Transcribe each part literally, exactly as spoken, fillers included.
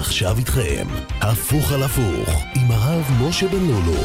ועכשיו איתכם, הפוך על הפוך, עם הרב משה בן לולו.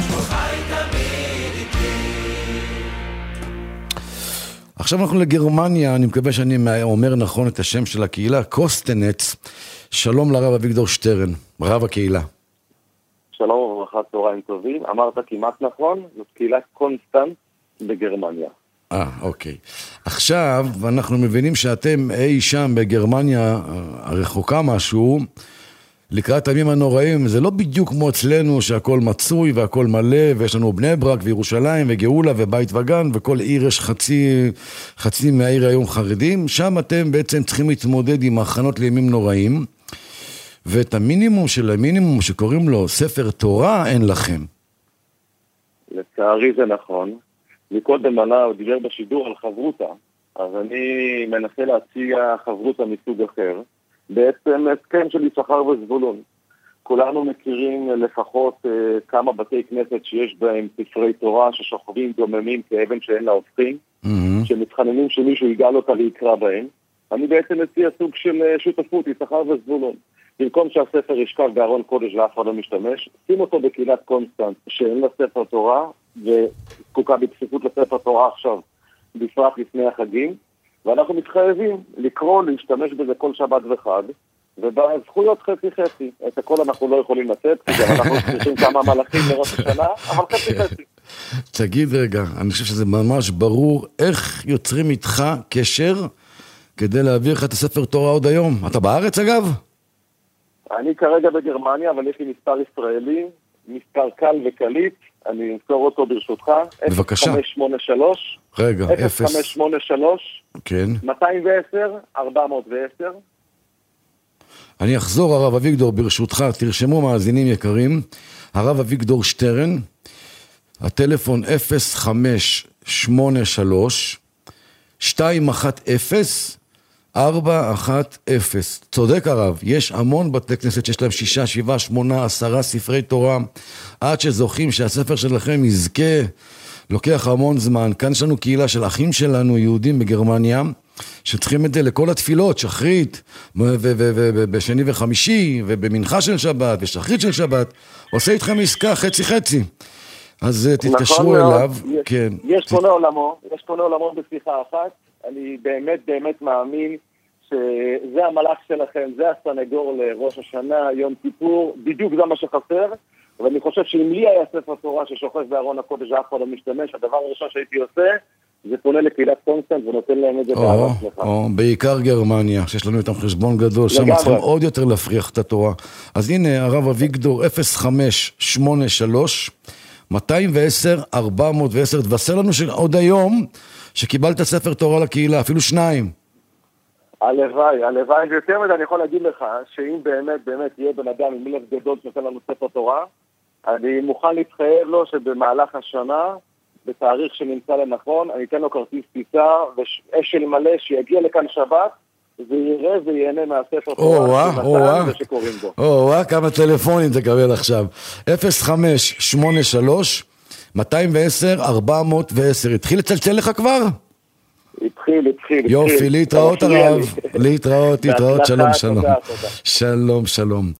עכשיו אנחנו לגרמניה, אני מקווה שאני אומר נכון את השם של הקהילה, קוסטנץ. שלום לרב אביגדור שטרן, רב הקהילה. שלום וברכה, צהריים טובים. אמרת כמעט נכון, זאת קהילת קונסטנץ בגרמניה. אה, אוקיי. עכשיו אנחנו מבינים שאתם אי שם בגרמניה הרחוקה משהו, לקראת הימים הנוראים. זה לא בדיוק כמו אצלנו שהכל מצוי והכל מלא, ויש לנו בני ברק וירושלים וגאולה ובית וגן, וכל עיר יש חצי, חצי מהעיר היום חרדים. שם אתם בעצם צריכים להתמודד עם הכנות לימים נוראים, ואת המינימום של המינימום שקוראים לו ספר תורה אין לכם. לצערי זה נכון. מקודם עלה, הוא דיבר בשידור על חברותה, אז אני מנסה להציע חברותה מסוג אחר. בעצם הסכם של יששכר וזבולון. כולנו מכירים לפחות uh, כמה בתי כנסת שיש בהם ספרי תורה ששוכבים דוממים כאבן שאין לה הופכים, mm-hmm. שמתחננים שמישהו יגאל אותה ויקרא בהם. אני בעצם מציע סוג של uh, שותפות, יששכר וזבולון. במקום שהספר ישכב בארון קודש ואף אחד לא משתמש, שים אותו בקהילת קונסטנץ שאין לה ספר תורה וזקוקה בדחיפות לספר תורה עכשיו, בפרט לפני החגים, ואנחנו מתחייבים לקרוא, להשתמש בזה כל שבת וחג, ובזכויות חצי חצי. את הכל אנחנו לא יכולים לתת, כי גם אנחנו צריכים כמה מלאכים לראש השנה, אבל חצי חצי. תגיד רגע, אני חושב שזה ממש ברור, איך יוצרים איתך קשר כדי להעביר לך את הספר תורה עוד היום? אתה בארץ אגב? אני כרגע בגרמניה, אבל יש לי מספר ישראלי, מספר קל וקליט, אני אזכור אותו ברשותך. בבקשה. אפס חמש שמונה שלוש רגע, אפס חמש שמונה שלוש כן. מאתיים ועשר ארבע מאות ועשר. אני אחזור, הרב אביגדור, ברשותך, תרשמו מאזינים יקרים, הרב אביגדור שטרן, הטלפון אפס חמש שמונה שלוש שתיים אחת אפס ארבע אחת אפס. צודק הרב, יש המון בתי כנסת שיש להם שישה, שבעה, שמונה, עשרה ספרי תורה, עד שזוכים שהספר שלכם יזכה, לוקח המון זמן. כאן יש לנו קהילה של אחים שלנו, יהודים בגרמניה, שצריכים את זה לכל התפילות, שחרית, בשני וחמישי, ובמנחה של שבת, ושחרית של שבת, עושה איתכם עסקה חצי חצי. אז תתקשרו אליו. יש קונה עולמו, יש קונה עולמו בשיחה אחת, אני באמת באמת מאמין שזה המלאך שלכם, זה הסנגור לראש השנה, יום כיפור, בדיוק זה מה שחסר, ואני חושב שאם לי היה ספר תורה ששוכב בארון הקודש ואף אחד לא משתמש, הדבר הראשון שהייתי עושה, זה פונה לקהילת קונסטנץ ונותן להם את זה בארץ לך. או, בעיקר גרמניה, שיש לנו איתם חשבון גדול, שם צריכים עוד יותר להפריח את התורה. אז הנה, הרב אביגדור, אפס חמש שמונה שלוש מאתיים ועשר ארבע מאות ועשר, תבשר לנו שעוד היום, שקיבלת ספר תורה לקהילה, אפילו שניים. הלוואי, הלוואי, ויותר מדי אני יכול להגיד לך, שאם באמת, באמת יהיה בן אדם עם לב גדול שנותן לנו ספר תורה, אני מוכן להתחייב לו שבמהלך השנה, בתאריך שנמצא לנכון, אני אתן לו כרטיס טיסה ואשל מלא שיגיע לכאן שבת, ויראה ויהנה מהספר תורה שקוראים בו. או-אה, כמה טלפונים תקבל עכשיו. אפס חמש שמונה שלוש מאתיים ועשר ארבע מאות ועשר. התחיל לצלצל לך כבר? התחיל, התחיל. יופי, להתראות הרב. להתראות, להתראות, שלום, שלום. שלום, שלום.